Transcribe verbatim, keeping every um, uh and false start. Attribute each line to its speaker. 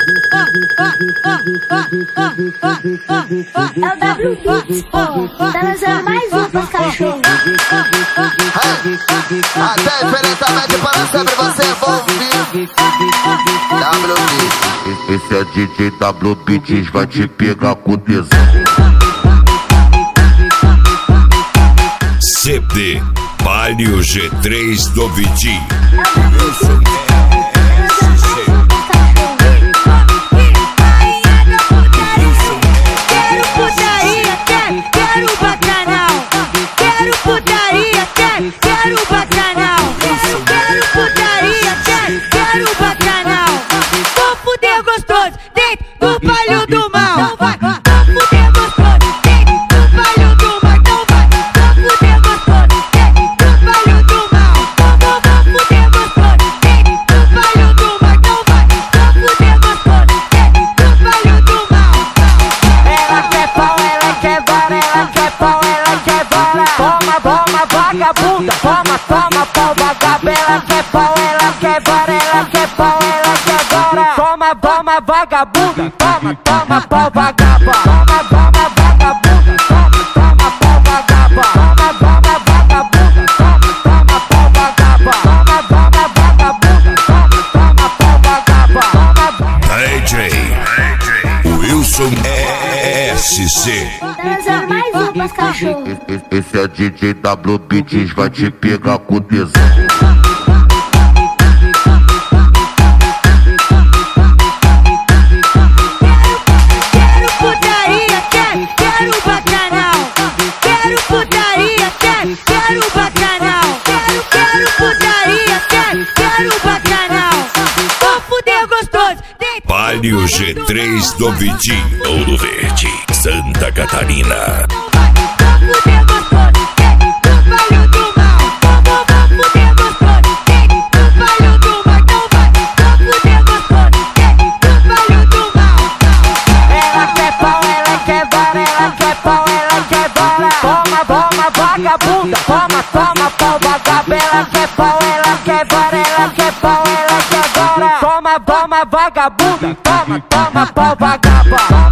Speaker 1: É o W Beats, pô. Tá lançando mais um pros cachorros.
Speaker 2: Até infinitamente para sempre você envolver. W Beats.
Speaker 3: Esse é D J W Beats, vai te pegar com tesão.
Speaker 4: C D Palio G três do Vitinho.
Speaker 5: Do palho do mal, não vai, vou fuder gostoso, do palho do mal, não vai, vou fuder gostoso, do palho do mal, vou fuder gostoso, do palho do mal, não vai, vou fuder gostoso, do palho do mal.
Speaker 6: Ela quer pau, ela quer vara, ela quer pau, ela quer vara. Toma, toma, vagabunda, toma, toma, pau, vagabunda. Ela quer pau, ela quer vara, ela quer pau, ela quer vara. Toma, toma, vagabunda, toma, toma, pau, vagaba. Toma, toma, vagabunda, toma, toma, pau, vagaba. Toma, toma, vagabunda, toma, toma, pau, vagaba. Toma, toma, vagabunda, toma, toma, pau, vagaba. Toma,
Speaker 4: D J Wilson S C.
Speaker 1: Tá lançando mais um pros cachorros.
Speaker 3: Esse é D J W Beats, vai te pegar com tesão.
Speaker 4: Palio G três do Vitinho, Ouro Verde, Santa Catarina.
Speaker 6: ela quer pau, ela quer vara, ela quer pau, ela quer vara. Toma, toma, vagabunda, toma, toma, pau, vagabunda. Ela quer pau, ela quer vara, ela quer pau, ela quer vara. Toma, toma, vagabunda, toma, toma, pau, vagabunda.